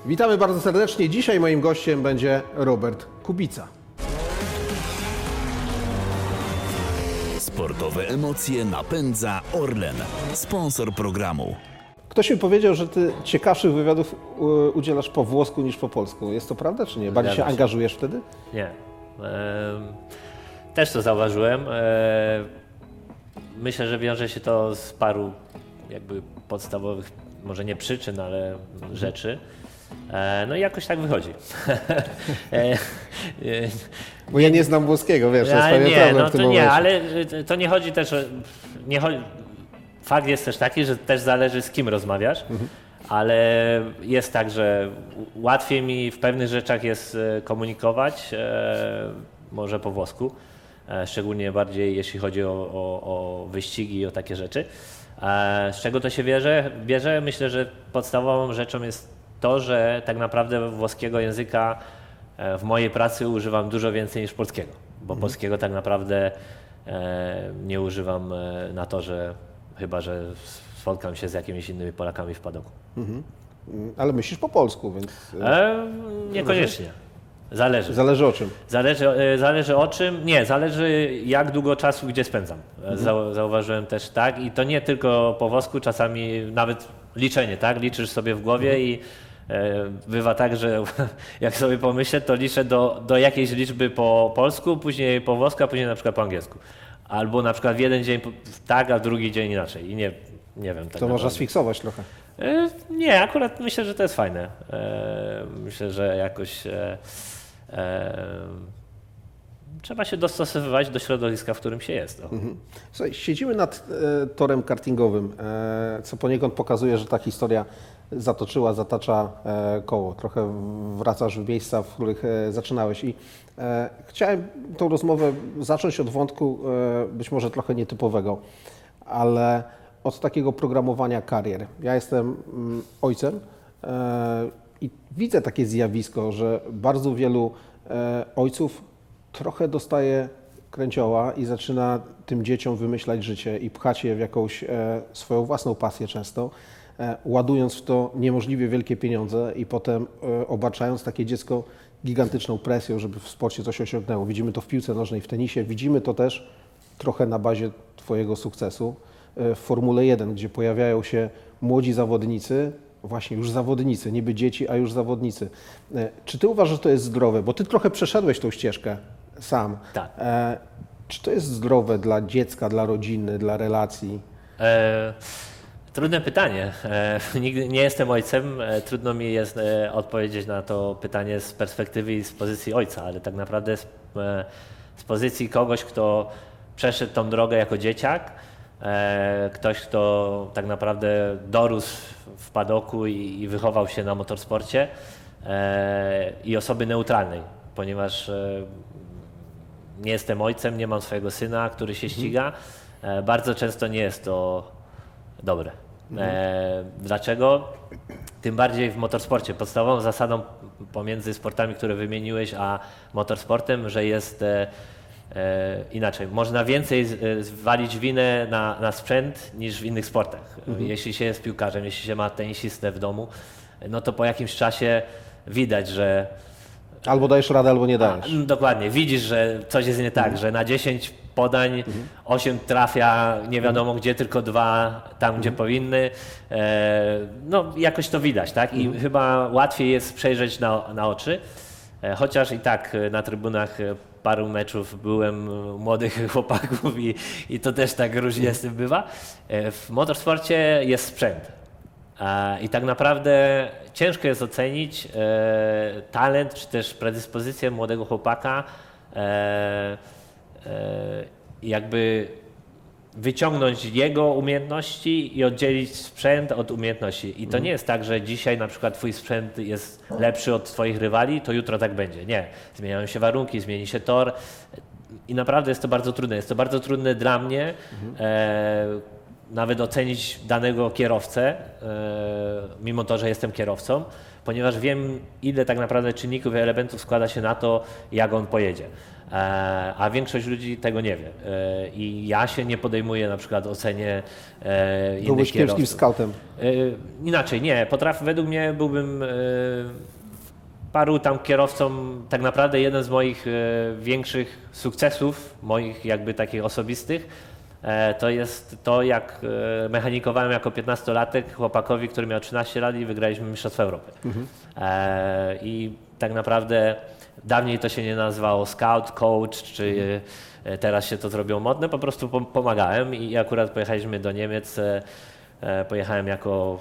Witamy bardzo serdecznie. Dzisiaj moim gościem będzie Robert Kubica. Sportowe emocje napędza Orlen, sponsor programu. Ktoś mi powiedział, że ty ciekawszych wywiadów udzielasz po włosku niż po polsku. Jest to prawda, czy nie? Bardziej się angażujesz wtedy? Nie. Też to zauważyłem. Myślę, że wiąże się to z paru jakby podstawowych, może nie przyczyn, ale rzeczy. No i jakoś tak wychodzi. Bo ja nie znam włoskiego, wiesz, to jest pewien nie, problem no w tym to momencie. nie, ale to nie chodzi też o... Fakt jest też taki, że też zależy z kim rozmawiasz, ale jest tak, że łatwiej mi w pewnych rzeczach jest komunikować, może po włosku, szczególnie bardziej jeśli chodzi o wyścigi i o takie rzeczy. Z czego to się bierze? Myślę, że podstawową rzeczą jest to, że tak naprawdę włoskiego języka w mojej pracy używam dużo więcej niż polskiego, bo polskiego tak naprawdę nie używam na torze, chyba że spotkam się z jakimiś innymi Polakami w padoku. Ale myślisz po polsku, więc... Niekoniecznie. Zależy. Zależy o czym? Zależy o czym? Nie, zależy jak długo czasu gdzie spędzam. Zauważyłem też tak i to nie tylko po włosku, czasami nawet liczenie, tak? Liczysz sobie w głowie i bywa tak, że jak sobie pomyślę, to liczę do jakiejś liczby po polsku, później po włosku, a później na przykład po angielsku. Albo na przykład w jeden dzień tak, a w drugi dzień inaczej. I nie wiem. Tak to można sfiksować trochę. Nie, akurat myślę, że to jest fajne. Myślę, że jakoś trzeba się dostosowywać do środowiska, w którym się jest. Słuchaj, siedzimy nad torem kartingowym, co poniekąd pokazuje, że ta historia zatacza koło. Trochę wracasz w miejsca, w których zaczynałeś. I chciałem tą rozmowę zacząć od wątku być może trochę nietypowego, ale od takiego programowania karier. Ja jestem ojcem i widzę takie zjawisko, że bardzo wielu ojców trochę dostaje kręcioła i zaczyna tym dzieciom wymyślać życie i pchać je w jakąś swoją własną pasję często, ładując w to niemożliwie wielkie pieniądze i potem obarczając takie dziecko gigantyczną presją, żeby w sporcie coś osiągnęło. Widzimy to w piłce nożnej, w tenisie, widzimy to też trochę na bazie Twojego sukcesu w Formule 1, gdzie pojawiają się młodzi zawodnicy, właśnie już zawodnicy, niby dzieci, a już zawodnicy. Czy Ty uważasz, że to jest zdrowe? Bo Ty trochę przeszedłeś tą ścieżkę sam. Tak. Czy to jest zdrowe dla dziecka, dla rodziny, dla relacji? Trudne pytanie. Nigdy nie jestem ojcem. Trudno mi jest odpowiedzieć na to pytanie z perspektywy i z pozycji ojca, ale tak naprawdę z pozycji kogoś, kto przeszedł tą drogę jako dzieciak, ktoś, kto tak naprawdę dorósł w padoku i wychował się na motorsporcie i osoby neutralnej, ponieważ nie jestem ojcem, nie mam swojego syna, który się ściga. Bardzo często nie jest to dobre. Dlaczego? Tym bardziej w motorsporcie. Podstawową zasadą pomiędzy sportami, które wymieniłeś, a motorsportem, że jest inaczej. Można więcej zwalić winę na sprzęt niż w innych sportach. Jeśli się jest piłkarzem, jeśli się ma tenisistę w domu, no to po jakimś czasie widać, że albo dajesz radę, albo nie dajesz. Dokładnie. Widzisz, że coś jest nie tak, że na 10 podań 8 trafia nie wiadomo gdzie, tylko 2 tam, gdzie powinny. No jakoś to widać, tak? I chyba łatwiej jest przejrzeć na oczy. Chociaż i tak na trybunach paru meczów byłem młodych chłopaków i to też tak różnie z tym bywa. W motorsporcie jest sprzęt. I tak naprawdę ciężko jest ocenić talent czy też predyspozycję młodego chłopaka, jakby wyciągnąć jego umiejętności i oddzielić sprzęt od umiejętności. I to nie jest tak, że dzisiaj na przykład twój sprzęt jest lepszy od twoich rywali, to jutro tak będzie. Nie. Zmieniają się warunki, zmieni się tor i naprawdę jest to bardzo trudne. Jest to bardzo trudne dla mnie, nawet ocenić danego kierowcę, mimo to, że jestem kierowcą, ponieważ wiem, ile tak naprawdę czynników i elementów składa się na to, jak on pojedzie. A większość ludzi tego nie wie. I ja się nie podejmuję na przykład ocenie innych Byłbyś kiepskim kierowców. scoutem. Inaczej, nie. Według mnie byłbym paru tam kierowcom, tak naprawdę jeden z moich większych sukcesów, moich jakby takich osobistych, to jest to, jak mechanikowałem jako 15-latek chłopakowi, który miał 13 lat i wygraliśmy Mistrzostwo Europy. I tak naprawdę dawniej to się nie nazywało scout, coach, czy teraz się to zrobiło modne, po prostu pomagałem i akurat pojechaliśmy do Niemiec, pojechałem jako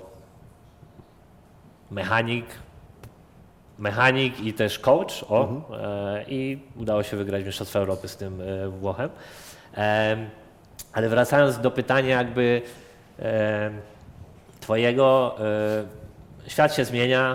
mechanik i też coach i udało się wygrać Mistrzostwo Europy z tym Włochem. Ale wracając do pytania jakby twojego, świat się zmienia,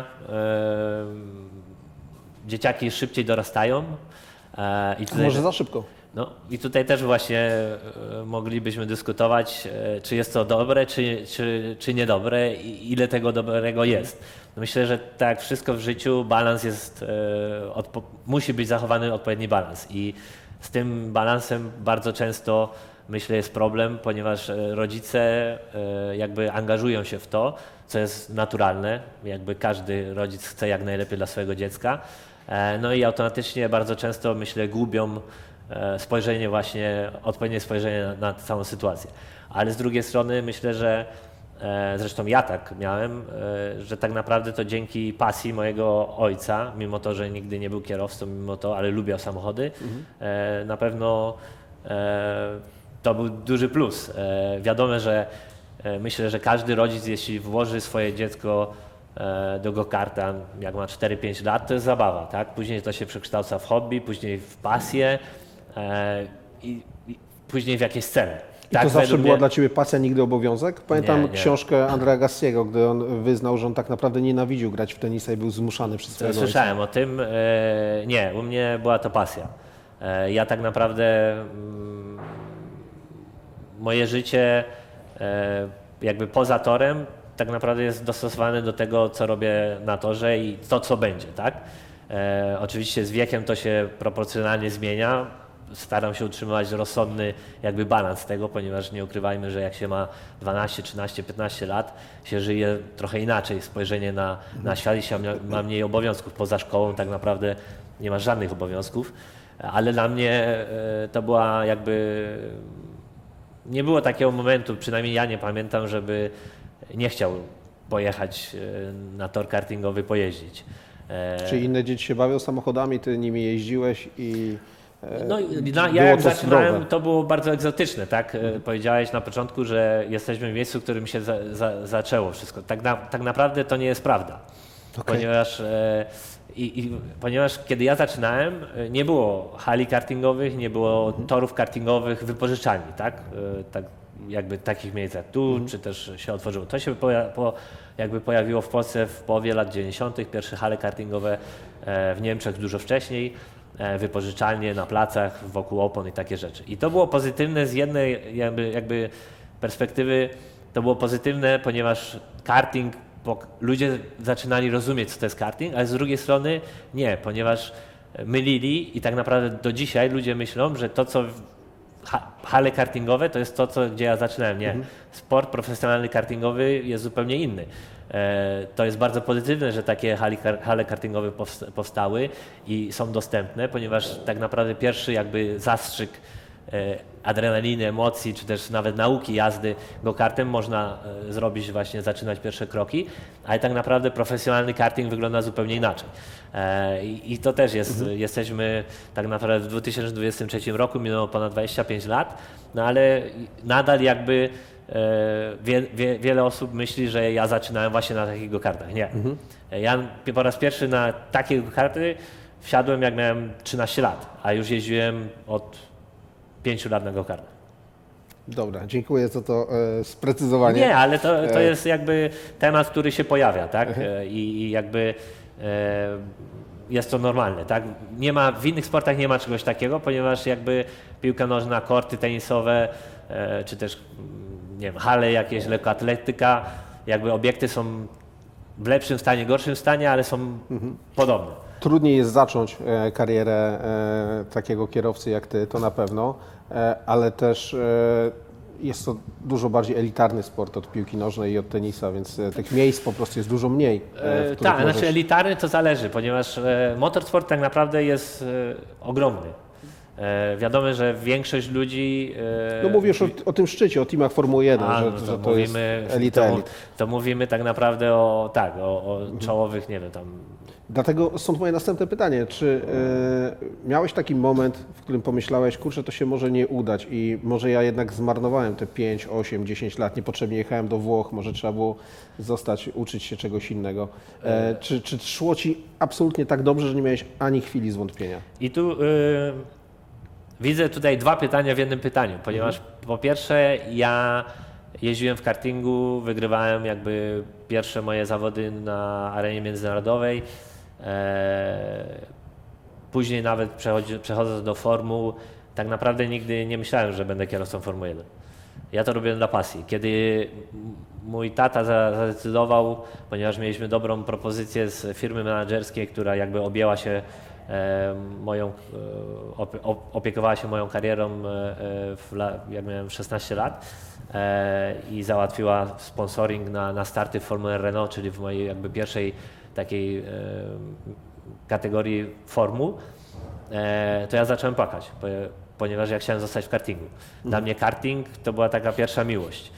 dzieciaki szybciej dorastają. I tutaj, Może za szybko. no, i tutaj też właśnie moglibyśmy dyskutować, czy jest to dobre, czy niedobre i ile tego dobrego jest. No myślę, że tak jak wszystko w życiu, balans jest, musi być zachowany odpowiedni balans i z tym balansem bardzo często myślę jest problem, ponieważ rodzice jakby angażują się w to, co jest naturalne, jakby każdy rodzic chce jak najlepiej dla swojego dziecka, no i automatycznie bardzo często myślę gubią spojrzenie właśnie, odpowiednie spojrzenie na całą sytuację. Ale z drugiej strony myślę, że zresztą ja tak miałem, że tak naprawdę to dzięki pasji mojego ojca, mimo to, że nigdy nie był kierowcą, mimo to, ale lubiał samochody, na pewno to był duży plus. Wiadomo, że myślę, że każdy rodzic, jeśli włoży swoje dziecko do go-karta, jak ma 4-5 lat, to jest zabawa, tak? Później to się przekształca w hobby, później w pasję i później w jakieś cele. I Tak, to zawsze według była mnie- dla Ciebie pasja, nigdy obowiązek? Pamiętam Nie. książkę Andrea Gassiego, gdy on wyznał, że on tak naprawdę nienawidził grać w tenisa i był zmuszany przez swojego ojca. Słyszałem o tym. Nie, u mnie była to pasja. Ja tak naprawdę moje życie jakby poza torem tak naprawdę jest dostosowane do tego, co robię na torze i to, co będzie, tak? Oczywiście z wiekiem to się proporcjonalnie zmienia. Staram się utrzymywać rozsądny jakby balans tego, ponieważ nie ukrywajmy, że jak się ma 12, 13, 15 lat, się żyje trochę inaczej, spojrzenie na świat i się ma mniej obowiązków. Poza szkołą tak naprawdę nie ma żadnych obowiązków, ale dla mnie to była jakby... Nie było takiego momentu, przynajmniej ja nie pamiętam, żeby nie chciał pojechać na tor kartingowy, pojeździć. Czy inne dzieci się bawią samochodami, Ty nimi jeździłeś i No, było ja jak to zaczynałem, zdrowe. to było bardzo egzotyczne, tak? Powiedziałeś na początku, że jesteśmy w miejscu, w którym się zaczęło wszystko. Tak naprawdę to nie jest prawda, Okej. ponieważ kiedy ja zaczynałem, nie było hali kartingowych, nie było torów kartingowych, wypożyczalni, tak? Tak jakby takich miejsc jak tu, czy też się otworzyło. To się jakby pojawiło w Polsce w połowie lat 90. Pierwsze hale kartingowe w Niemczech dużo wcześniej. Wypożyczalnie na placach, wokół opon i takie rzeczy. I to było pozytywne z jednej jakby perspektywy, to było pozytywne, ponieważ karting, ludzie zaczynali rozumieć, co to jest karting, ale z drugiej strony nie, ponieważ mylili i tak naprawdę do dzisiaj ludzie myślą, że to, co hale kartingowe, to jest to, gdzie ja zaczynałem. Nie, sport profesjonalny kartingowy jest zupełnie inny. To jest bardzo pozytywne, że takie hale kartingowe powstały i są dostępne, ponieważ tak naprawdę pierwszy jakby zastrzyk adrenaliny, emocji, czy też nawet nauki jazdy go-kartem można zrobić właśnie, zaczynać pierwsze kroki, ale tak naprawdę profesjonalny karting wygląda zupełnie inaczej. I to też jest, jesteśmy tak naprawdę w 2023 roku, minęło ponad 25 lat, no ale nadal jakby wiele osób myśli, że ja zaczynałem właśnie na takich go-kartach. Nie. Ja po raz pierwszy na takie go-karty wsiadłem, jak miałem 13 lat, a już jeździłem od 5 lat na go-kartach. Dobra, dziękuję za to sprecyzowanie. Nie, ale to jest jakby temat, który się pojawia, tak? I jakby jest to normalne, tak? Nie ma, w innych sportach nie ma czegoś takiego, ponieważ jakby piłka nożna, korty tenisowe, czy też nie wiem, hale jakieś, lekkoatletyka, jakby obiekty są w lepszym stanie, gorszym stanie, ale są podobne. Trudniej jest zacząć karierę takiego kierowcy jak ty, to na pewno, ale też jest to dużo bardziej elitarny sport od piłki nożnej i od tenisa, więc tych miejsc po prostu jest dużo mniej. Tak, znaczy elitarny to zależy, ponieważ motorsport tak naprawdę jest ogromny. Wiadomo, że większość ludzi... No mówisz o tym szczycie, o teamach Formuły 1, że to jest elita. To mówimy tak naprawdę o czołowych, nie wiem, tam... Dlatego stąd moje następne pytanie. Czy miałeś taki moment, w którym pomyślałeś, kurczę, to się może nie udać i może ja jednak zmarnowałem te 5, 8, 10 lat, niepotrzebnie jechałem do Włoch, może trzeba było zostać, uczyć się czegoś innego. Czy szło Ci absolutnie tak dobrze, że nie miałeś ani chwili zwątpienia? I tu widzę tutaj dwa pytania w jednym pytaniu, ponieważ po pierwsze ja jeździłem w kartingu, wygrywałem jakby pierwsze moje zawody na arenie międzynarodowej. Później nawet przechodząc do formuł, tak naprawdę nigdy nie myślałem, że będę kierowcą Formuły 1. Ja to robiłem dla pasji. Kiedy mój tata zadecydował, ponieważ mieliśmy dobrą propozycję z firmy menedżerskiej, która jakby objęła się opiekowała się moją karierą, jak miałem 16 lat i załatwiła sponsoring na starty w Formule Renault, czyli w mojej jakby pierwszej takiej kategorii formuł, to ja zacząłem płakać, ponieważ ja chciałem zostać w kartingu. Dla mnie karting to była taka pierwsza miłość.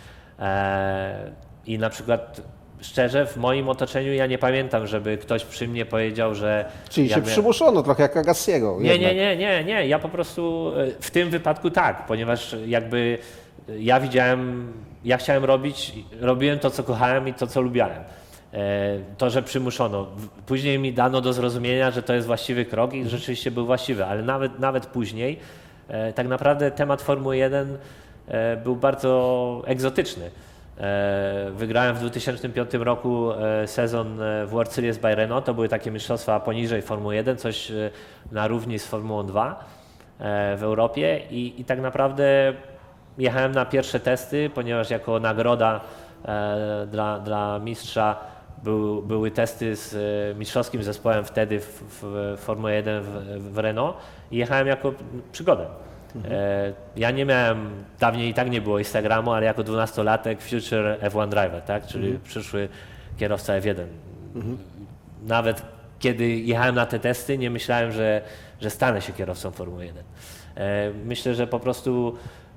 I na przykład szczerze, w moim otoczeniu ja nie pamiętam, żeby ktoś przy mnie powiedział, że... Czyli się przymuszono trochę jak Agassiego. Nie. Ja po prostu w tym wypadku tak, ponieważ jakby ja chciałem robiłem to, co kochałem i to, co lubiałem. To, że przymuszono. Później mi dano do zrozumienia, że to jest właściwy krok i rzeczywiście był właściwy, ale nawet później tak naprawdę temat Formuły 1 był bardzo egzotyczny. Wygrałem w 2005 roku sezon w World Series by Renault, to były takie mistrzostwa poniżej Formuły 1, coś na równi z Formułą 2 w Europie i tak naprawdę jechałem na pierwsze testy, ponieważ jako nagroda dla mistrza były testy z mistrzowskim zespołem wtedy w Formule 1 w Renault i jechałem jako przygodę. Ja nie miałem, dawniej i tak nie było Instagramu, ale jako 12-latek Future F1 Driver, tak? Czyli przyszły kierowca F1. Nawet kiedy jechałem na te testy, nie myślałem, że stanę się kierowcą Formuły 1. Myślę, że po prostu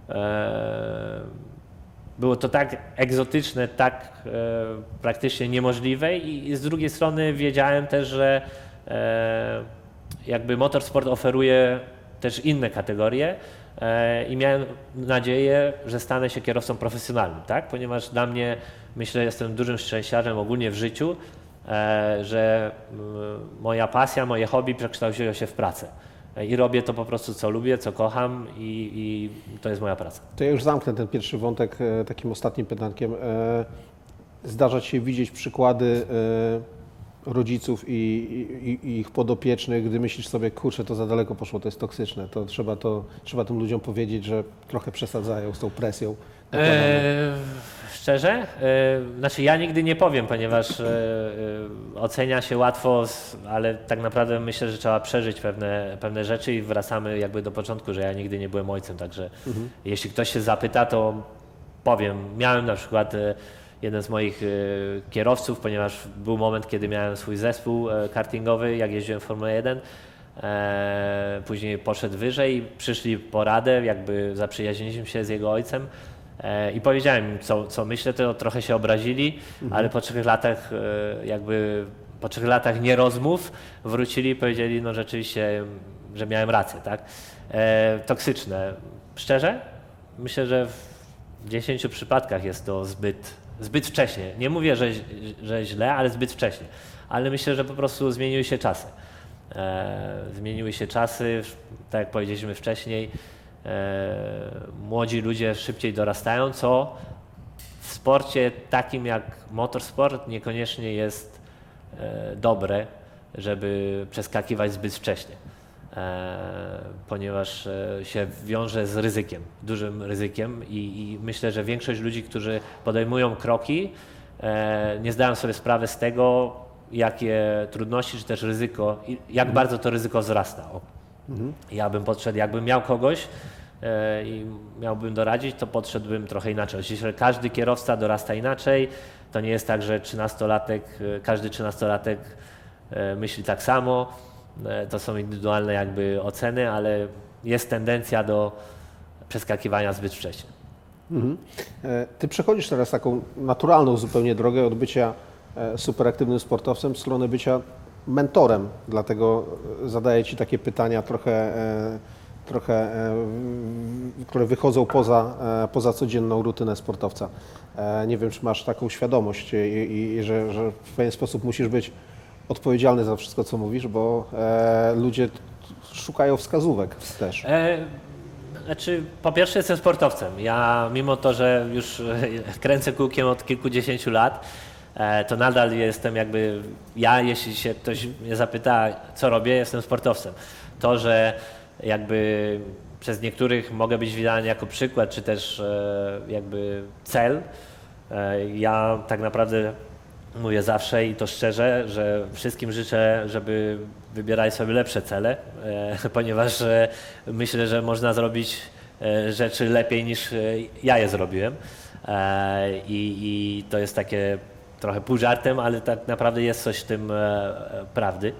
było to tak egzotyczne, tak praktycznie niemożliwe i z drugiej strony wiedziałem też, że jakby motorsport oferuje też inne kategorie i miałem nadzieję, że stanę się kierowcą profesjonalnym, tak? Ponieważ dla mnie, myślę, jestem dużym szczęściarzem ogólnie w życiu, że moja pasja, moje hobby przekształciło się w pracę. I robię to po prostu, co lubię, co kocham i to jest moja praca. To ja już zamknę ten pierwszy wątek takim ostatnim pytankiem. Zdarza Ci się widzieć przykłady rodziców i ich podopiecznych, gdy myślisz sobie, kurczę, to za daleko poszło, to jest toksyczne, to trzeba tym ludziom powiedzieć, że trochę przesadzają z tą presją. Szczerze? Znaczy ja nigdy nie powiem, ponieważ ocenia się łatwo, ale tak naprawdę myślę, że trzeba przeżyć pewne rzeczy i wracamy jakby do początku, że ja nigdy nie byłem ojcem, także jeśli ktoś się zapyta, to powiem. Miałem na przykład jeden z moich kierowców, ponieważ był moment, kiedy miałem swój zespół kartingowy, jak jeździłem w Formule 1. Później poszedł wyżej, przyszli po radę, jakby zaprzyjaźniliśmy się z jego ojcem i powiedziałem im, co myślę, to trochę się obrazili, ale po 3 latach po 3 latach nierozmów wrócili i powiedzieli, no rzeczywiście, że miałem rację, tak? Toksyczne. Szczerze? Myślę, że w 10 przypadkach jest to zbyt wcześnie. Nie mówię, że źle, ale zbyt wcześnie. Ale myślę, że po prostu zmieniły się czasy. Tak jak powiedzieliśmy wcześniej, młodzi ludzie szybciej dorastają, co w sporcie takim jak motorsport niekoniecznie jest dobre, żeby przeskakiwać zbyt wcześnie, ponieważ się wiąże z ryzykiem, dużym ryzykiem i myślę, że większość ludzi, którzy podejmują kroki, nie zdałem sobie sprawy z tego, jakie trudności czy też ryzyko, jak bardzo to ryzyko wzrasta. Ja bym podszedł, jakbym miał kogoś i miałbym doradzić, to podszedłbym trochę inaczej. Oczywiście każdy kierowca dorasta inaczej. To nie jest tak, że każdy 13-latek myśli tak samo. To są indywidualne jakby oceny, ale jest tendencja do przeskakiwania zbyt wcześnie. Ty przechodzisz teraz taką naturalną zupełnie drogę od bycia superaktywnym sportowcem w stronę bycia mentorem, dlatego zadaję Ci takie pytania które wychodzą poza codzienną rutynę sportowca. Nie wiem, czy masz taką świadomość i że w pewien sposób musisz być odpowiedzialny za wszystko, co mówisz, bo ludzie szukają wskazówek też. Znaczy, po pierwsze jestem sportowcem. Ja mimo to, że już kręcę kółkiem od kilkudziesięciu lat, to nadal jestem jeśli się ktoś mnie zapyta, co robię, jestem sportowcem. To, że jakby przez niektórych mogę być widany jako przykład, czy też jakby cel, ja tak naprawdę mówię zawsze i to szczerze, że wszystkim życzę, żeby wybierali sobie lepsze cele, ponieważ myślę, że można zrobić rzeczy lepiej niż ja je zrobiłem. I to jest takie trochę pół żartem, ale tak naprawdę jest coś w tym prawdy.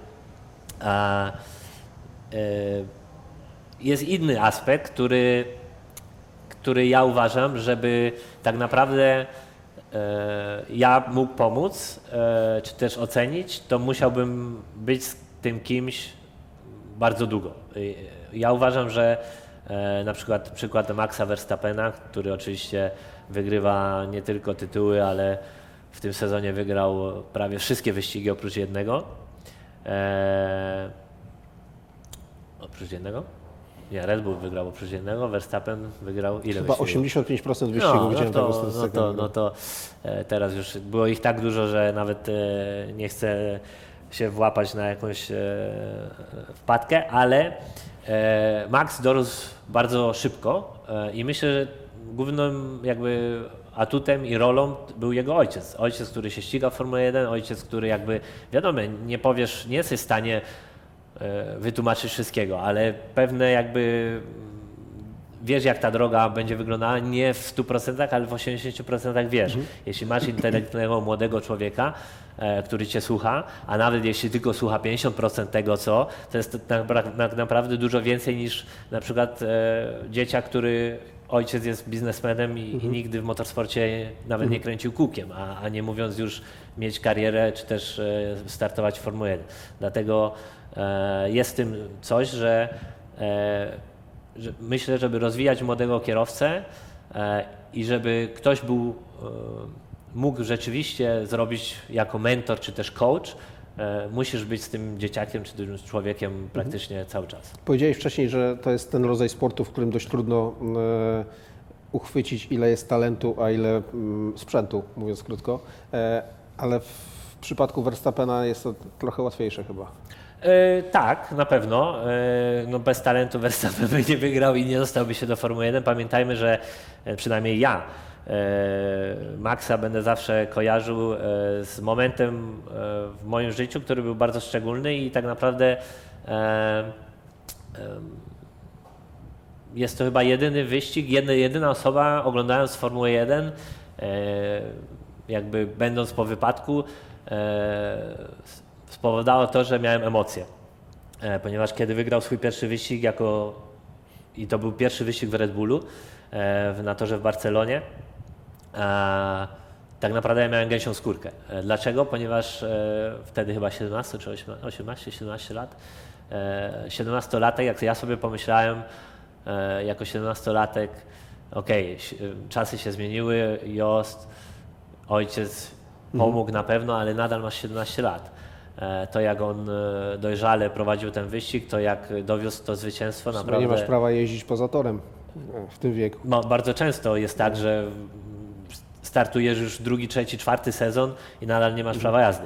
Jest inny aspekt, który ja uważam, żeby tak naprawdę ja mógł pomóc, czy też ocenić, to musiałbym być z tym kimś bardzo długo. Ja uważam, że na przykład Maxa Verstappena, który oczywiście wygrywa nie tylko tytuły, ale w tym sezonie wygrał prawie wszystkie wyścigi oprócz jednego. Oprócz jednego? Nie, Red Bull wygrał oprócz jednego, Verstappen wygrał ile Chyba wyścigów? 85% wyścigów widziałem taką statystykę. No to teraz już było ich tak dużo, że nawet nie chcę się włapać na jakąś wpadkę, ale Max dorósł bardzo szybko i myślę, że głównym jakby atutem i rolą był jego ojciec. Ojciec, który się ściga w Formule 1, ojciec, który jakby, wiadomo, nie jesteś w stanie wytłumaczyć wszystkiego, ale pewne jakby wiesz, jak ta droga będzie wyglądała, nie w 100%, ale w 80% wiesz. Jeśli masz inteligentnego młodego człowieka, który cię słucha, a nawet jeśli tylko słucha 50% tego, to jest tak naprawdę dużo więcej niż na przykład dzieciak, który ojciec jest biznesmenem i nigdy w motorsporcie nawet nie kręcił kółkiem, a nie mówiąc już mieć karierę, czy też startować w Formule 1. Dlatego jest w tym coś, że myślę, żeby rozwijać młodego kierowcę i żeby ktoś mógł rzeczywiście zrobić jako mentor czy też coach, musisz być z tym dzieciakiem czy tym człowiekiem praktycznie cały czas. Powiedziałeś wcześniej, że to jest ten rodzaj sportu, w którym dość trudno uchwycić, ile jest talentu, a ile sprzętu, mówiąc krótko, ale w przypadku Verstappena jest to trochę łatwiejsze chyba. Tak, na pewno. No bez talentu Verstappen by nie wygrał i nie dostałby się do Formuły 1. Pamiętajmy, że przynajmniej ja Maxa będę zawsze kojarzył z momentem w moim życiu, który był bardzo szczególny i tak naprawdę jest to chyba jedyny wyścig, jedyna osoba oglądając Formułę 1, jakby będąc po wypadku, spowodowało to, że miałem emocje, ponieważ kiedy wygrał swój pierwszy wyścig i to był pierwszy wyścig w Red Bullu na torze w Barcelonie, tak naprawdę ja miałem gęsią skórkę. Dlaczego? Ponieważ wtedy chyba 17 czy 17 lat, 17-latek, jak ja sobie pomyślałem jako 17-latek, czasy się zmieniły, Jost, ojciec pomógł na pewno, ale nadal masz 17 lat. To jak on dojrzale prowadził ten wyścig, to jak dowiózł to zwycięstwo, naprawdę... Nie masz prawa jeździć poza torem w tym wieku. Bardzo często jest tak, że startujesz już drugi, trzeci, czwarty sezon i nadal nie masz prawa jazdy.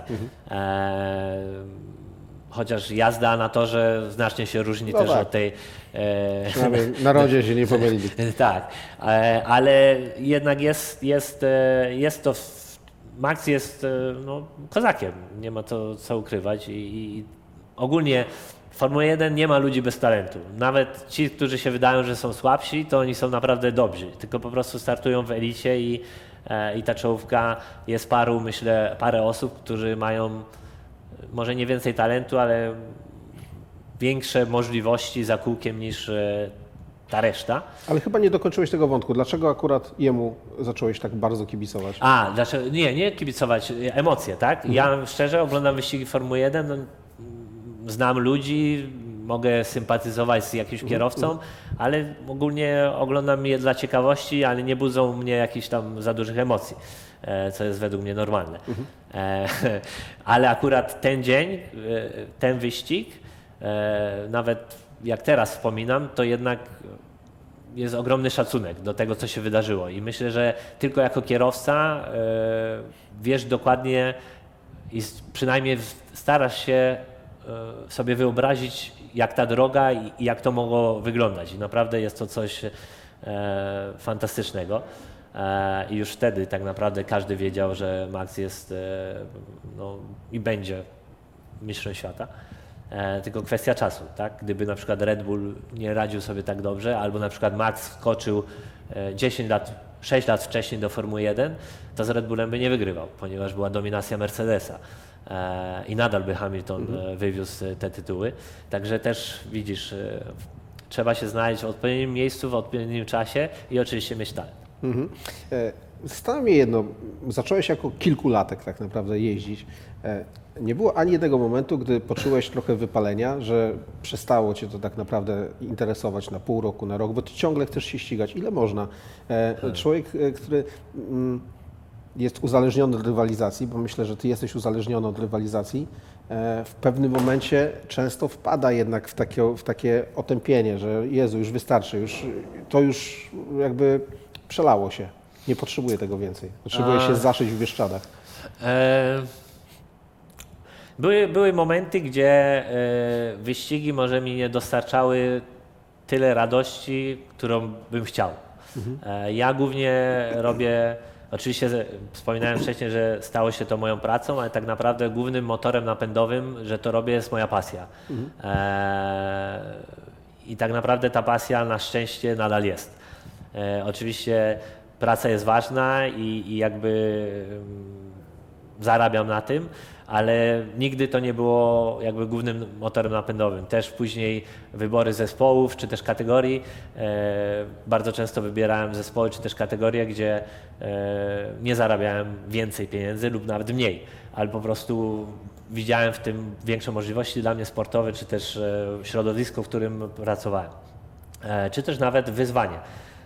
Chociaż jazda na torze znacznie się różni też tak. od tej... Przynajmniej na rondzie się nie pomylili. Tak, ale jednak jest to Max jest kozakiem, nie ma co ukrywać i ogólnie w Formule 1 nie ma ludzi bez talentu. Nawet ci, którzy się wydają, że są słabsi, to oni są naprawdę dobrzy, tylko po prostu startują w elicie i ta czołówka jest parę osób, którzy mają może nie więcej talentu, ale większe możliwości za kółkiem niż ta reszta. Ale chyba nie dokończyłeś tego wątku. Dlaczego akurat jemu zacząłeś tak bardzo kibicować? Dlaczego? Nie kibicować, emocje, tak? Ja szczerze oglądam wyścigi Formuły 1, znam ludzi, mogę sympatyzować z jakimś kierowcą, ale ogólnie oglądam je dla ciekawości, ale nie budzą mnie jakichś tam za dużych emocji, co jest według mnie normalne. Ale akurat ten dzień, ten wyścig, nawet jak teraz wspominam, to jednak jest ogromny szacunek do tego, co się wydarzyło i myślę, że tylko jako kierowca wiesz dokładnie i przynajmniej starasz się sobie wyobrazić, jak ta droga i jak to mogło wyglądać. I naprawdę jest to coś fantastycznego. I już wtedy tak naprawdę każdy wiedział, że Max jest i będzie mistrzem świata. Tylko kwestia czasu, tak? Gdyby na przykład Red Bull nie radził sobie tak dobrze, albo na przykład Max wskoczył 6 lat wcześniej do Formuły 1, to z Red Bullem by nie wygrywał, ponieważ była dominacja Mercedesa i nadal by Hamilton wywiózł te tytuły. Także też widzisz, trzeba się znaleźć w odpowiednim miejscu, w odpowiednim czasie i oczywiście mieć talent. Zastanawia mnie jedno, zacząłeś jako kilkulatek tak naprawdę jeździć. Nie było ani jednego momentu, gdy poczułeś trochę wypalenia, że przestało Cię to tak naprawdę interesować na pół roku, na rok, bo Ty ciągle chcesz się ścigać. Ile można? Człowiek, który jest uzależniony od rywalizacji, bo myślę, że Ty jesteś uzależniony od rywalizacji, w pewnym momencie często wpada jednak w takie otępienie, że Jezu, już wystarczy, to już jakby przelało się. Nie potrzebuję tego więcej. Potrzebuję się zaszyć w Bieszczadach. Były momenty, gdzie wyścigi może mi nie dostarczały tyle radości, którą bym chciał. Ja głównie robię, oczywiście wspominałem wcześniej, że stało się to moją pracą, ale tak naprawdę głównym motorem napędowym, że to robię, jest moja pasja. I tak naprawdę ta pasja na szczęście nadal jest. Oczywiście praca jest ważna i jakby zarabiam na tym, ale nigdy to nie było jakby głównym motorem napędowym. Też później wybory zespołów czy też kategorii. Bardzo często wybierałem zespoły czy też kategorie, gdzie nie zarabiałem więcej pieniędzy lub nawet mniej, ale po prostu widziałem w tym większe możliwości dla mnie sportowe, czy też środowisko, w którym pracowałem. Czy też nawet wyzwanie.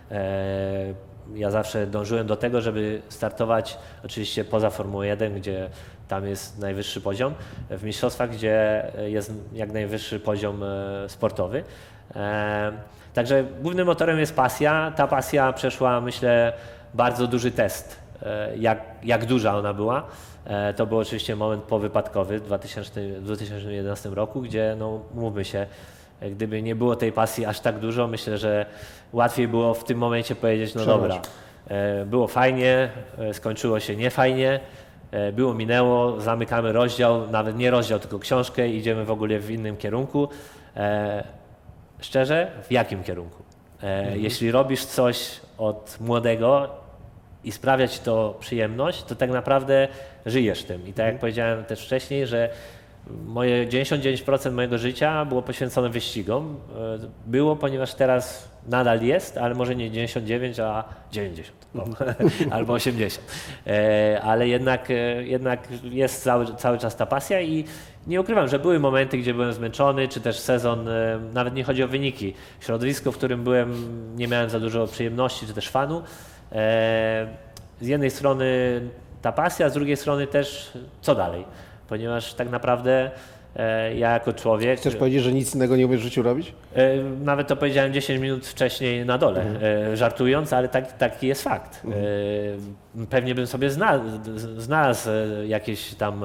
Ja zawsze dążyłem do tego, żeby startować oczywiście poza Formułą 1, gdzie tam jest najwyższy poziom, w mistrzostwach, gdzie jest jak najwyższy poziom sportowy. Także głównym motorem jest pasja. Ta pasja przeszła, myślę, bardzo duży test, jak duża ona była. To był oczywiście moment powypadkowy w 2011 roku, gdzie mówmy się, gdyby nie było tej pasji aż tak dużo, myślę, że łatwiej było w tym momencie powiedzieć, dobra, było fajnie, skończyło się niefajnie, minęło, zamykamy rozdział, nawet nie rozdział, tylko książkę, idziemy w ogóle w innym kierunku. Szczerze, w jakim kierunku? Jeśli robisz coś od młodego i sprawia Ci to przyjemność, to tak naprawdę żyjesz tym. I tak jak powiedziałem też wcześniej, że moje 99% mojego życia było poświęcone wyścigom. Było, ponieważ teraz nadal jest, ale może nie 99, a 90 albo 80. Ale jednak jest cały czas ta pasja i nie ukrywam, że były momenty, gdzie byłem zmęczony, czy też sezon, nawet nie chodzi o wyniki. Środowisko, w którym byłem, nie miałem za dużo przyjemności, czy też fanu. Z jednej strony ta pasja, z drugiej strony też co dalej. Ponieważ tak naprawdę ja jako człowiek... Chcesz powiedzieć, że nic innego nie umiesz w życiu robić? Nawet to powiedziałem 10 minut wcześniej na dole, żartując, ale taki jest fakt. Pewnie bym sobie znalazł jakieś tam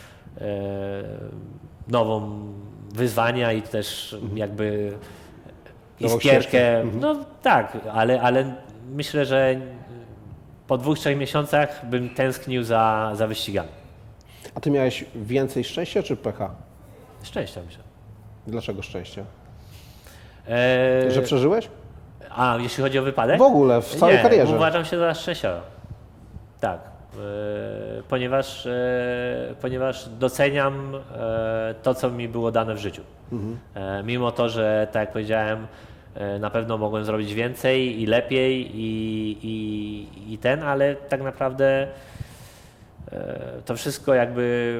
nową wyzwania i też jakby iskierkę. No tak, ale myślę, że po 2-3 miesiącach bym tęsknił za wyścigami. A ty miałeś więcej szczęścia czy pecha? Szczęścia myślę. Dlaczego szczęścia? Eee, Że przeżyłeś? A jeśli chodzi o wypadek? W ogóle, w całej Nie, karierze. uważam się za szczęściarza. Tak. Ponieważ doceniam to, co mi było dane w życiu. Mimo to, że tak jak powiedziałem, na pewno mogłem zrobić więcej i lepiej ale tak naprawdę to wszystko jakby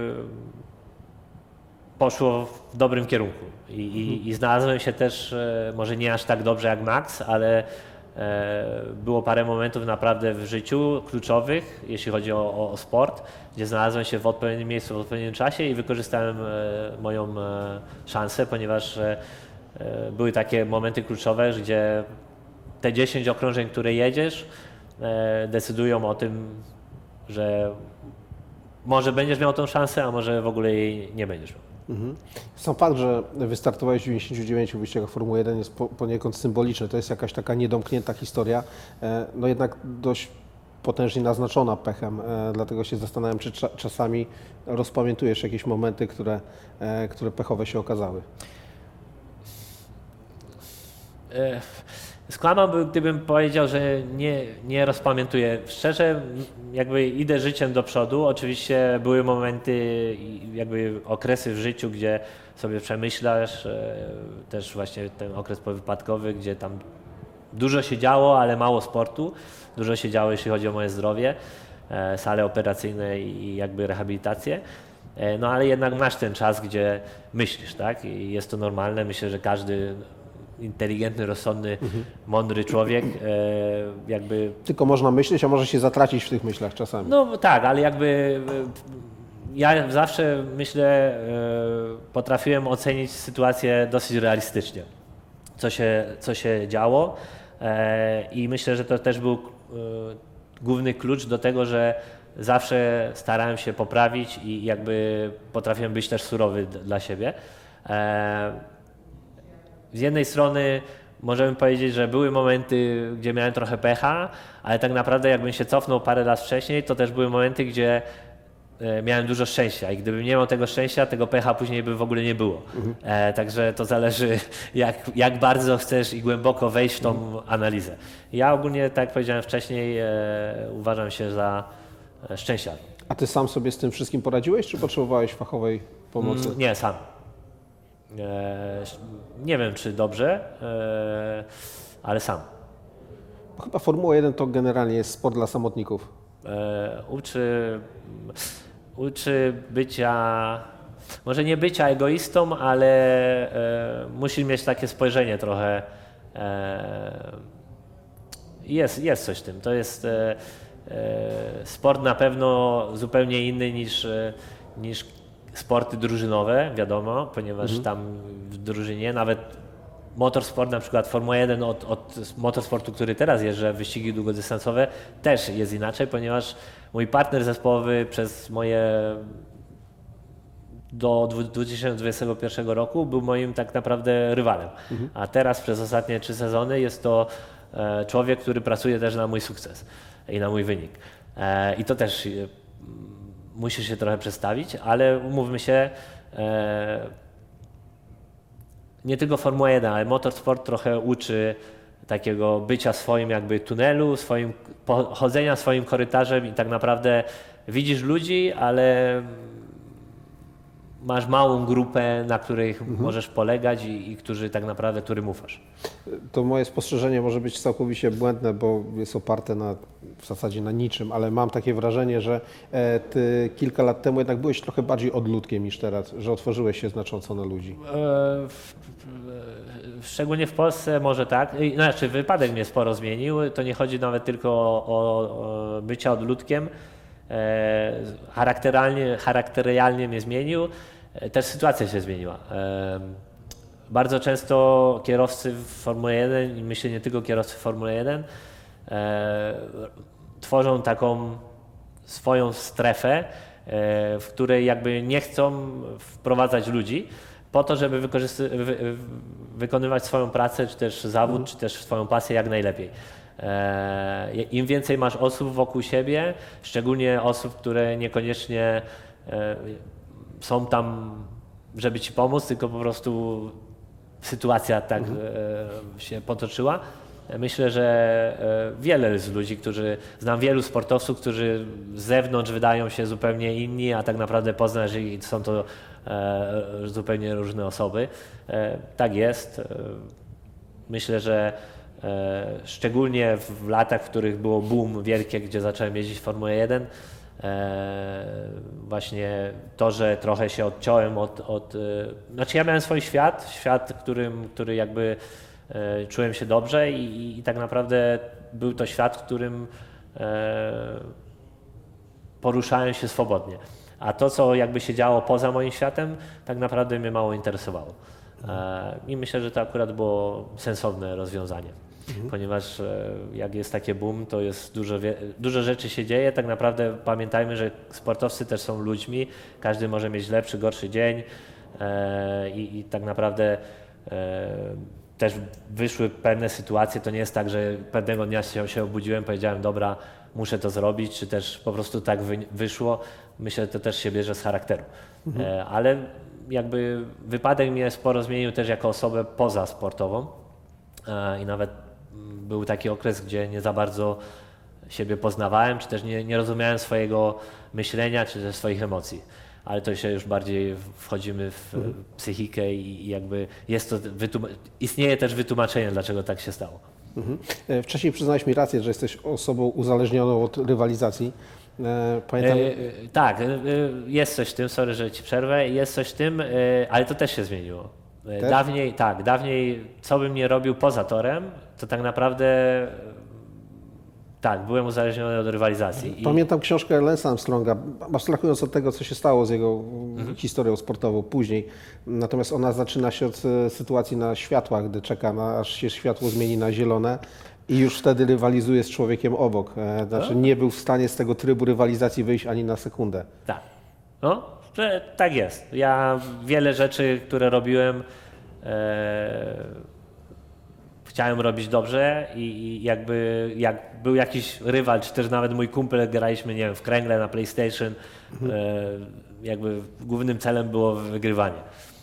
poszło w dobrym kierunku i znalazłem się też, może nie aż tak dobrze jak Max, ale było parę momentów naprawdę w życiu kluczowych, jeśli chodzi o sport, gdzie znalazłem się w odpowiednim miejscu w odpowiednim czasie i wykorzystałem moją szansę, ponieważ były takie momenty kluczowe, gdzie te 10 okrążeń, które jedziesz, decydują o tym, że może będziesz miał tą szansę, a może w ogóle jej nie będziesz miał. Sam fakt, że wystartowałeś w 99 wyścigach Formuły 1 jest poniekąd symboliczny. To jest jakaś taka niedomknięta historia, no jednak dość potężnie naznaczona pechem. Dlatego się zastanawiam, czy czasami rozpamiętujesz jakieś momenty, które pechowe się okazały. Skłamałbym, gdybym powiedział, że nie rozpamiętuję. Szczerze, jakby idę życiem do przodu. Oczywiście były momenty, jakby okresy w życiu, gdzie sobie przemyślasz, też właśnie ten okres powypadkowy, gdzie tam dużo się działo, ale mało sportu. Dużo się działo, jeśli chodzi o moje zdrowie, sale operacyjne i jakby rehabilitację. No ale jednak masz ten czas, gdzie myślisz, tak? I jest to normalne. Myślę, że każdy inteligentny, rozsądny, mądry człowiek jakby... Tylko można myśleć, a może się zatracić w tych myślach czasami. No tak, ale jakby ja zawsze myślę, potrafiłem ocenić sytuację dosyć realistycznie, co się działo i myślę, że to też był główny klucz do tego, że zawsze starałem się poprawić i jakby potrafiłem być też surowy dla siebie. Z jednej strony możemy powiedzieć, że były momenty, gdzie miałem trochę pecha, ale tak naprawdę jakbym się cofnął parę lat wcześniej, to też były momenty, gdzie miałem dużo szczęścia i gdybym nie miał tego szczęścia, tego pecha później by w ogóle nie było. Także to zależy jak bardzo chcesz i głęboko wejść w tą analizę. Ja ogólnie, tak jak powiedziałem wcześniej, uważam się za szczęściarza. A ty sam sobie z tym wszystkim poradziłeś, czy potrzebowałeś fachowej pomocy? Nie, sam. Nie wiem, czy dobrze, ale sam. Chyba Formuła 1 to generalnie jest sport dla samotników. Uczy bycia, może nie bycia egoistą, ale musi mieć takie spojrzenie trochę. Jest coś w tym. To jest sport na pewno zupełnie inny niż sporty drużynowe, wiadomo, ponieważ tam w drużynie nawet motorsport, na przykład Formuła 1 od motorsportu, który teraz jeżdżę, wyścigi długodystansowe, też jest inaczej, ponieważ mój partner zespołowy przez do 2021 roku był moim tak naprawdę rywalem. A teraz przez ostatnie 3 sezony jest to człowiek, który pracuje też na mój sukces i na mój wynik. I to też musi się trochę przestawić, ale umówmy się, nie tylko Formuła 1, ale motorsport trochę uczy takiego bycia w swoim jakby tunelu, chodzenia swoim korytarzem i tak naprawdę widzisz ludzi, ale masz małą grupę, na których możesz polegać i którym ufasz. To moje spostrzeżenie może być całkowicie błędne, bo jest oparte w zasadzie na niczym, ale mam takie wrażenie, że ty kilka lat temu jednak byłeś trochę bardziej odludkiem niż teraz, że otworzyłeś się znacząco na ludzi. Szczególnie w Polsce może tak. Znaczy wypadek mnie sporo zmienił. To nie chodzi nawet tylko o bycie odludkiem. Charakterialnie mnie zmienił. Też sytuacja się zmieniła. Bardzo często kierowcy w Formule 1 i myślę nie tylko kierowcy w Formule 1 tworzą taką swoją strefę, w której jakby nie chcą wprowadzać ludzi po to, żeby wykonywać swoją pracę, czy też zawód, czy też swoją pasję jak najlepiej. Im więcej masz osób wokół siebie, szczególnie osób, które niekoniecznie są tam, żeby ci pomóc, tylko po prostu sytuacja tak się potoczyła. Myślę, że wiele z ludzi, znam wielu sportowców, którzy z zewnątrz wydają się zupełnie inni, a tak naprawdę poznasz, że są to zupełnie różne osoby. Tak jest. Myślę, że szczególnie w latach, w których było boom wielkie, gdzie zacząłem jeździć w Formule 1, właśnie to, że trochę się odciąłem znaczy ja miałem swój świat, który jakby czułem się dobrze i tak naprawdę był to świat, w którym poruszałem się swobodnie. A to, co jakby się działo poza moim światem, tak naprawdę mnie mało interesowało. I myślę, że to akurat było sensowne rozwiązanie. Ponieważ jak jest takie boom, to jest dużo rzeczy się dzieje. Tak naprawdę pamiętajmy, że sportowcy też są ludźmi. Każdy może mieć lepszy, gorszy dzień i tak naprawdę też wyszły pewne sytuacje. To nie jest tak, że pewnego dnia się obudziłem, powiedziałem, dobra, muszę to zrobić, czy też po prostu tak wyszło. Myślę, że to też się bierze z charakteru. Ale jakby wypadek mnie sporo zmienił też jako osobę pozasportową i nawet był taki okres, gdzie nie za bardzo siebie poznawałem, czy też nie rozumiałem swojego myślenia, czy też swoich emocji. Ale to się już bardziej wchodzimy w psychikę i jakby jest to istnieje też wytłumaczenie, dlaczego tak się stało. Wcześniej przyznałeś mi rację, że jesteś osobą uzależnioną od rywalizacji. Pamiętam... Tak, jest coś w tym, sorry, że ci przerwę, jest coś w tym, ale to też się zmieniło. Dawniej co bym nie robił poza torem, to tak naprawdę byłem uzależniony od rywalizacji. Pamiętam książkę Lance Armstronga, abstrahując od tego, co się stało z jego historią sportową później. Natomiast ona zaczyna się od sytuacji na światłach, gdy czeka, aż się światło zmieni na zielone i już wtedy rywalizuje z człowiekiem obok. Znaczy nie był w stanie z tego trybu rywalizacji wyjść ani na sekundę. Tak. Tak jest. Ja wiele rzeczy, które robiłem, chciałem robić dobrze i jakby jak był jakiś rywal, czy też nawet mój kumpel, graliśmy, nie wiem, w kręgle na PlayStation, jakby głównym celem było wygrywanie.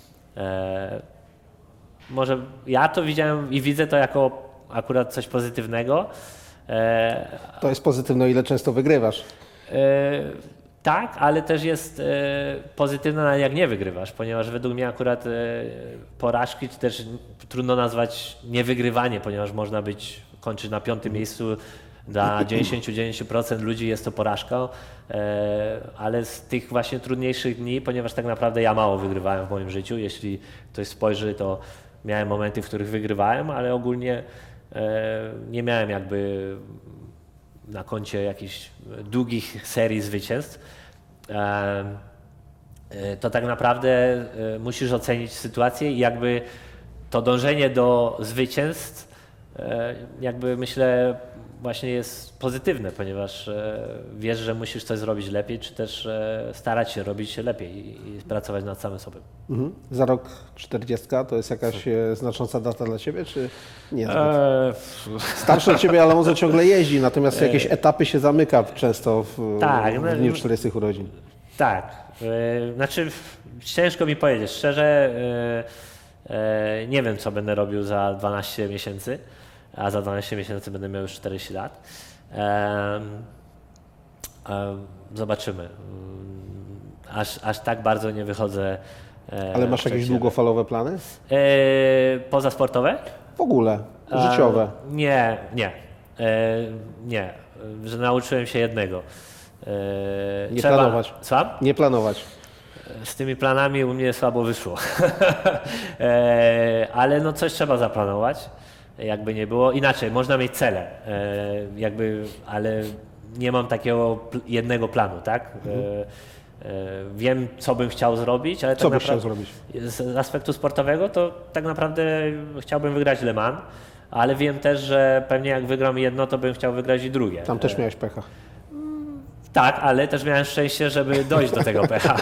Może ja to widziałem i widzę to jako akurat coś pozytywnego. To jest pozytywne, o ile często wygrywasz. Tak, ale też jest pozytywne, jak nie wygrywasz, ponieważ według mnie akurat porażki, czy też trudno nazwać niewygrywanie, ponieważ można kończyć na 5. miejscu. Dla 99% ludzi jest to porażka, ale z tych właśnie trudniejszych dni, ponieważ tak naprawdę ja mało wygrywałem w moim życiu, jeśli ktoś spojrzy, to miałem momenty, w których wygrywałem, ale ogólnie nie miałem jakby na koncie jakichś długich serii zwycięstw, to tak naprawdę musisz ocenić sytuację i jakby to dążenie do zwycięstw jakby myślę właśnie jest pozytywne, ponieważ wiesz, że musisz coś zrobić lepiej, czy też starać się robić lepiej i pracować nad samym sobą. Za rok 40 to jest jakaś znacząca data dla Ciebie, czy nie? Starszy od Ciebie, ale może ciągle jeździ, natomiast jakieś etapy się zamyka często w dniu 40 urodzin. Tak, znaczy ciężko mi powiedzieć, szczerze nie wiem, co będę robił za 12 miesięcy. A za 12 miesięcy będę miał już 40 lat. Zobaczymy. Aż tak bardzo nie wychodzę. Ale masz jakieś długofalowe plany? Pozasportowe? W ogóle, życiowe? Nie. Że nauczyłem się jednego. Nie planować. Słucham? Nie planować. Z tymi planami u mnie słabo wyszło. Ale no coś trzeba zaplanować. Jakby nie było. Inaczej, można mieć cele, ale nie mam takiego jednego planu, tak? Wiem, co bym chciał zrobić, ale co byś chciał zrobić? Z aspektu sportowego to tak naprawdę chciałbym wygrać Le Mans, ale wiem też, że pewnie jak wygram jedno, to bym chciał wygrać i drugie. Tam też miałeś pecha. Tak, ale też miałem szczęście, żeby dojść do tego pecha.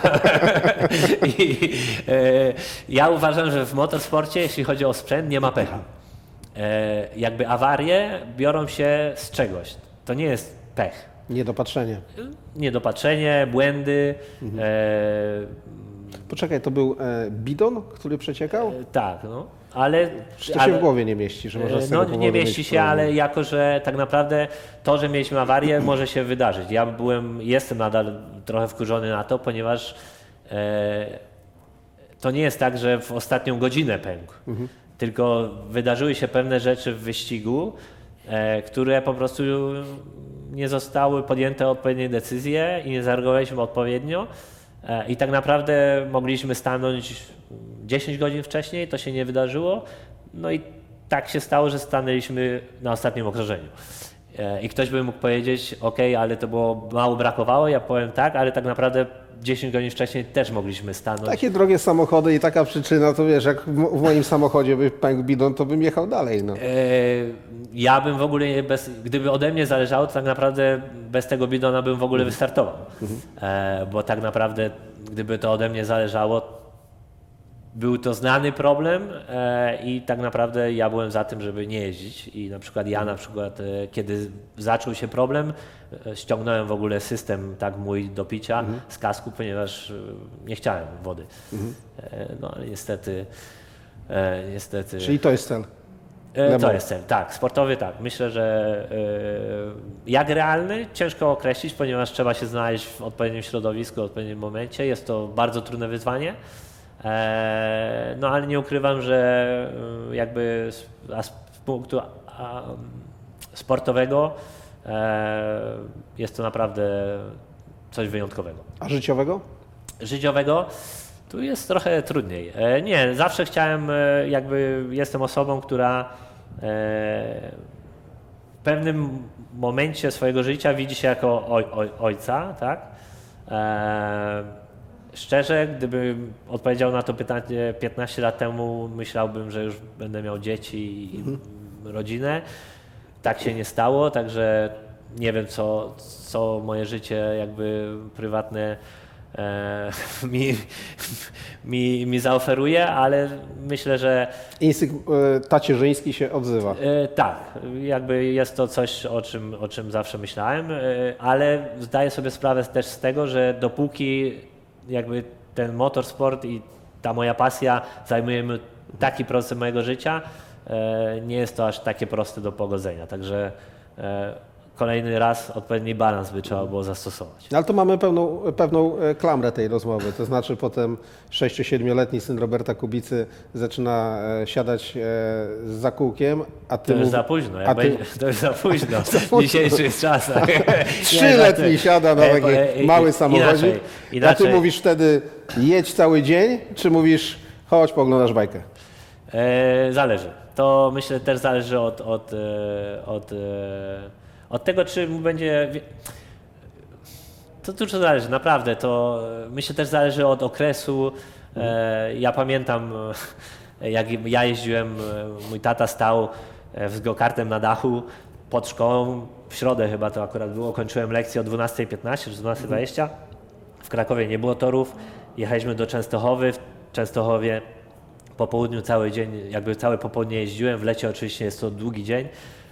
Ja uważam, że w motorsporcie, jeśli chodzi o sprzęt, nie ma pecha. jakby awarie biorą się z czegoś. To nie jest pech. Niedopatrzenie. Niedopatrzenie, błędy. Poczekaj, to był bidon, który przeciekał? Tak, no. Ale Czy to się w głowie nie mieści, że można z tego no powodu nie mieć mieści się, problem? ale jako, że tak naprawdę to, że mieliśmy awarię, może się wydarzyć. Jestem nadal trochę wkurzony na to, ponieważ to nie jest tak, że w ostatnią godzinę pękł. Tylko wydarzyły się pewne rzeczy w wyścigu, które po prostu nie zostały podjęte odpowiednie decyzje i nie zareagowaliśmy odpowiednio. I tak naprawdę mogliśmy stanąć 10 godzin wcześniej, to się nie wydarzyło. No i tak się stało, że stanęliśmy na ostatnim okrążeniu. I ktoś by mógł powiedzieć, ok, ale to było mało brakowało, ja powiem tak, ale tak naprawdę 10 godzin wcześniej też mogliśmy stanąć. Takie drogie samochody i taka przyczyna, to wiesz, jak w moim samochodzie by pękł bidon, to bym jechał dalej. No. Ja bym w ogóle, gdyby ode mnie zależało, to tak naprawdę bez tego bidona bym w ogóle wystartował. Bo tak naprawdę, gdyby to ode mnie zależało, był to znany problem i tak naprawdę ja byłem za tym, żeby nie jeździć. I na przykład kiedy zaczął się problem, ściągnąłem w ogóle system tak mój do picia z kasku, ponieważ nie chciałem wody. No ale niestety. Czyli to jest cel. To jest cel, tak, sportowy tak. Myślę, że jak realny, ciężko określić, ponieważ trzeba się znaleźć w odpowiednim środowisku, w odpowiednim momencie. Jest to bardzo trudne wyzwanie. No ale nie ukrywam, że jakby z punktu sportowego jest to naprawdę coś wyjątkowego. A życiowego? Życiowego tu jest trochę trudniej. Nie, zawsze chciałem, jestem osobą, która w pewnym momencie swojego życia widzi się jako ojca, tak? Szczerze, gdybym odpowiedział na to pytanie 15 lat temu, myślałbym, że już będę miał dzieci i rodzinę. Tak się nie stało, także nie wiem, co moje życie jakby prywatne mi zaoferuje, ale myślę, że Instynkt tacierzyński się odzywa. tak, jakby jest to coś, o czym zawsze myślałem, ale zdaję sobie sprawę też z tego, że dopóki jakby ten motorsport i ta moja pasja zajmujemy taki procent mojego życia, nie jest to aż takie proste do pogodzenia, także kolejny raz odpowiedni balans by trzeba było zastosować. No, ale to mamy pewną klamrę tej rozmowy, to znaczy potem 6-7-letni syn Roberta Kubicy zaczyna siadać za kółkiem, a ty To już mów- za późno, a ty- to już za późno w dzisiejszych czasach. 3-letni siada na taki mały samochodzie, a inaczej. ty mówisz wtedy jedź cały dzień, czy mówisz chodź poglądasz bajkę? Zależy. To myślę też zależy od tego, czy mu będzie. To dużo zależy, naprawdę. To myślę też zależy od okresu. Ja pamiętam, jak ja jeździłem, mój tata stał z go-kartem na dachu pod szkołą. W środę chyba to akurat było. Kończyłem lekcję o 12:15 czy 12:20. W Krakowie nie było torów. Jechaliśmy do Częstochowy. W Częstochowie po południu cały dzień, jakby całe popołudnie jeździłem. W lecie oczywiście jest to długi dzień.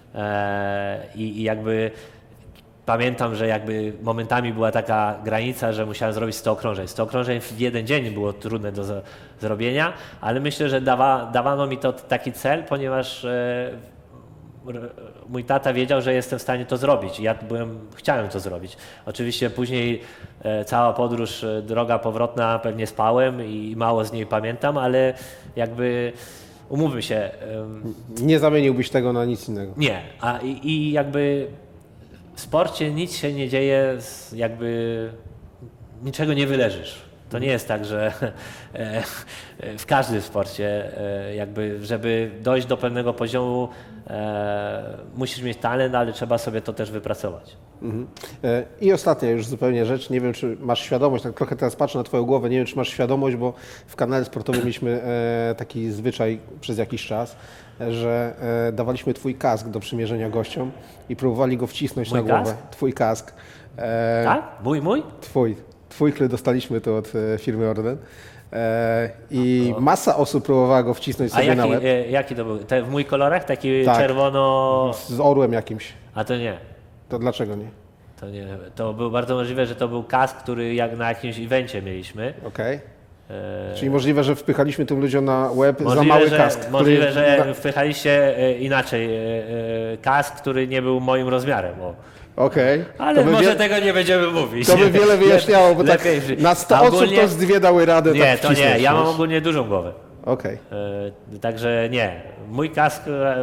I jakby pamiętam, że jakby momentami była taka granica, że musiałem zrobić 100 okrążeń. 100 okrążeń w jeden dzień było trudne do zrobienia, ale myślę, że dawano mi to taki cel, ponieważ mój tata wiedział, że jestem w stanie to zrobić i ja chciałem to zrobić. Oczywiście później cała podróż, droga powrotna, pewnie spałem i mało z niej pamiętam, ale jakby umówmy się. Nie zamieniłbyś tego na nic innego. Nie, i jakby w sporcie nic się nie dzieje, jakby niczego nie wyleżysz. To nie jest tak, że w każdym sporcie jakby, żeby dojść do pewnego poziomu, musisz mieć talent, ale trzeba sobie to też wypracować. I ostatnia już zupełnie rzecz, nie wiem czy masz świadomość, tak trochę teraz patrzę na Twoją głowę, nie wiem czy masz świadomość, bo w kanale sportowym mieliśmy taki zwyczaj przez jakiś czas, że dawaliśmy Twój kask do przymierzenia gościom i próbowali go wcisnąć Mój na głowę. kask? Twój kask. Tak? Mój? Twój, który dostaliśmy to od firmy Orlen. I masa osób próbowała go wcisnąć A sobie na łeb. jaki to był? W mój kolorach? Taki Tak. czerwono... Z orłem jakimś. A to nie. To dlaczego nie? To nie. To było bardzo możliwe, że to był kask, który jak na jakimś evencie mieliśmy. Okej. Czyli możliwe, że wpychaliśmy tym ludziom na łeb za Możliwe, mały że, kask. możliwe, że wpychaliście inaczej kask, który nie był moim rozmiarem. O. Okej. Ale może tego nie będziemy mówić. To by wiele wyjaśniało, bo tak Lepiej, na 100 a osób ogólnie- to z dwie dały radę Nie, tak to nie. wcisnąć, Ja mam wiesz? ogólnie dużą głowę. Okej. Także nie. Mój kask...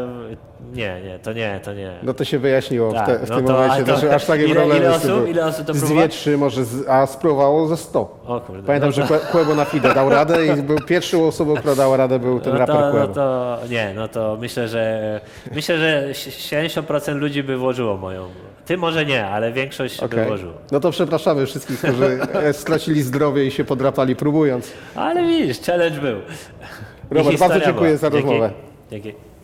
to nie. No to się wyjaśniło Tak, w no tym to- momencie, ale to- że aż takie ile problemy z tym osób- były. ile osób to Z próbowało? 2-3 może, a spróbowało ze 100. O kurde. Pamiętam, że Quebo na Fide dał radę i był pierwszą osobą, która dała radę, był ten raper Quebo. No to myślę, że 70% ludzi by włożyło moją. Ty może nie, ale większość by Okej. włożyło. No to przepraszamy wszystkich, którzy stracili zdrowie i się podrapali próbując. Ale widzisz, challenge był. I Robert, historia bardzo dziękuję była. za rozmowę. Dzięki.